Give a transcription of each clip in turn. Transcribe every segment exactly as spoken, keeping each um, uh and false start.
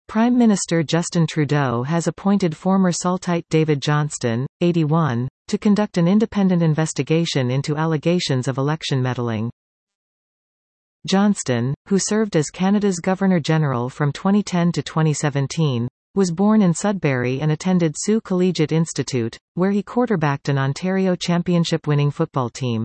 Prime Minister Justin Trudeau has appointed former Saltite David Johnston, eighty-one, to conduct an independent investigation into allegations of election meddling. Johnston, who served as Canada's Governor-General from twenty ten to twenty seventeen, was born in Sudbury and attended Sault Collegiate Institute, where he quarterbacked an Ontario Championship-winning football team.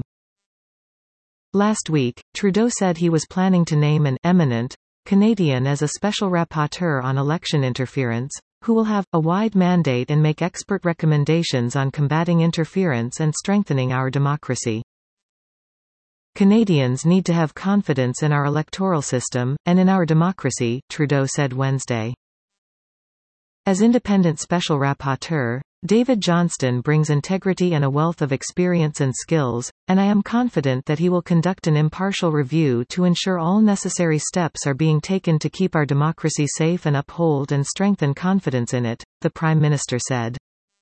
Last week, Trudeau said he was planning to name an eminent Canadian as a special rapporteur on election interference, who will have a wide mandate and make expert recommendations on combating interference and strengthening our democracy. Canadians need to have confidence in our electoral system, and in our democracy, Trudeau said Wednesday. As independent special rapporteur, David Johnston brings integrity and a wealth of experience and skills, and I am confident that he will conduct an impartial review to ensure all necessary steps are being taken to keep our democracy safe and uphold and strengthen confidence in it, the Prime Minister said.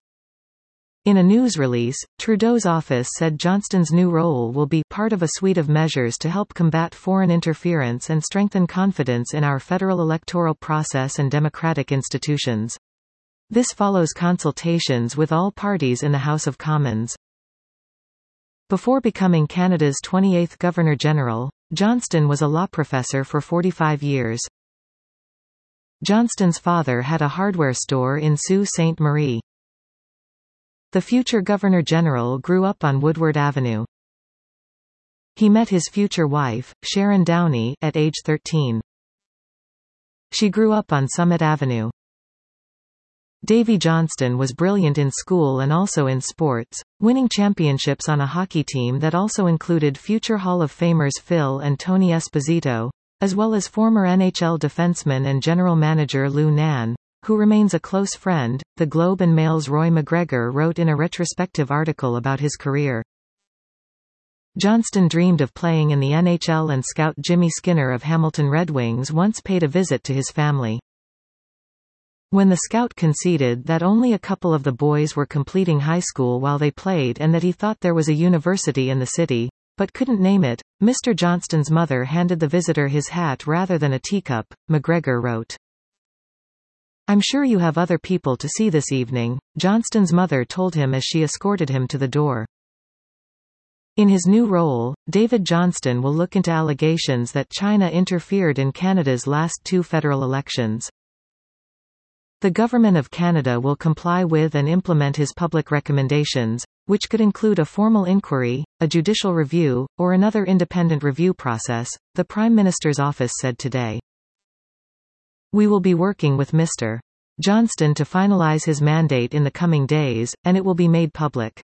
In a news release, Trudeau's office said Johnston's new role will be part of a suite of measures to help combat foreign interference and strengthen confidence in our federal electoral process and democratic institutions. This follows consultations with all parties in the House of Commons. Before becoming Canada's twenty-eighth Governor-General, Johnston was a law professor for forty-five years. Johnston's father had a hardware store in Sault Ste. Marie. The future Governor-General grew up on Woodward Avenue. He met his future wife, Sharon Downey, at age thirteen. She grew up on Summit Avenue. Davy Johnston was brilliant in school and also in sports, winning championships on a hockey team that also included future Hall of Famers Phil and Tony Esposito, as well as former N H L defenseman and general manager Lou Nanne, who remains a close friend, the Globe and Mail's Roy McGregor wrote in a retrospective article about his career. Johnston dreamed of playing in the N H L, and scout Jimmy Skinner of Hamilton Red Wings once paid a visit to his family. When the scout conceded that only a couple of the boys were completing high school while they played and that he thought there was a university in the city, but couldn't name it, Mister Johnston's mother handed the visitor his hat rather than a teacup, McGregor wrote. "I'm sure you have other people to see this evening," Johnston's mother told him as she escorted him to the door. In his new role, David Johnston will look into allegations that China interfered in Canada's last two federal elections. The Government of Canada will comply with and implement his public recommendations, which could include a formal inquiry, a judicial review, or another independent review process, the Prime Minister's office said today. "We will be working with Mister Johnston to finalize his mandate in the coming days, and it will be made public."